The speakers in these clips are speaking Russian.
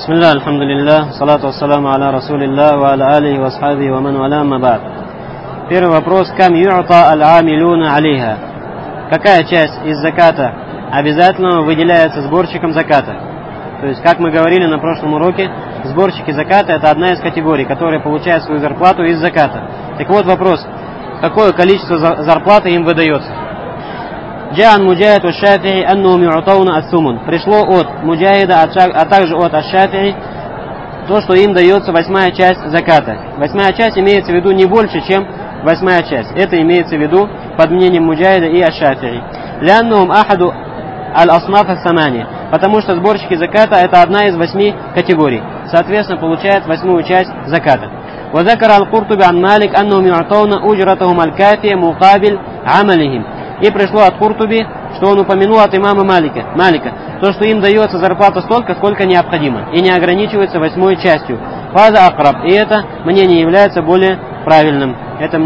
Бисмилля, альхамдулилля, салату вассаламу аля расулилля, ва аля алихи ва асхабихи ва ман валя, амма ба'д. Первый вопрос. Кам ю'та аль-амилюна алейха? Какая часть из заката обязательно выделяется сборщиком заката? То есть, как мы говорили на прошлом уроке, сборщики заката — это одна из категорий, которые получают свою зарплату из заката. Так вот вопрос. Какое количество зарплаты им выдается? Джаан Муджахид ва Шафии аннахум ю'тауна ас-сумун. Пришло от Муджахида, а также от Аш-Шафии, то, что им дается 8-я часть заката. 8-я часть имеется в виду не больше, чем 8-я часть. Это имеется в виду под мнением Муджахида и Аш-Шафии. Ляннахум ахаду аль-аснаф ас-самани. Потому что сборщики заката — это одна из 8 категорий. Соответственно, получает 8-ю часть заката. وذكر القرطبي عن مالك أنهم يعطون أجرتهم الكافية مقابل عملهم. И пришло от Куртуби, что он упомянул от имама Малика, то, что им дается зарплата столько, сколько необходимо, и не ограничивается 8-й частью. Фаза акраб. И это мнение является более правильным.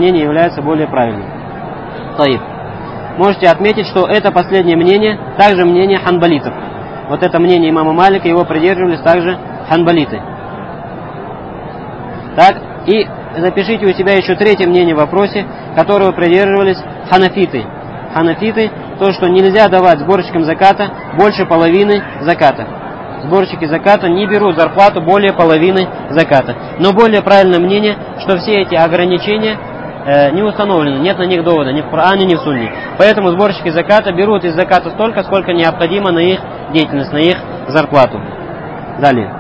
Таиб. Можете отметить, что это последнее мнение, также мнение ханбалитов. Вот это мнение имама Малика, его придерживались также ханбалиты. Так, и запишите у себя еще третье мнение в вопросе, которого придерживались ханафиты. Ханафиты, то, что нельзя давать сборщикам заката больше половины заката. Сборщики заката не берут зарплату более половины заката. Но более правильное мнение, что все эти ограничения не установлены, нет на них довода, ни в Коране, ни в Сунне. Поэтому сборщики заката берут из заката столько, сколько необходимо на их деятельность, на их зарплату. Далее.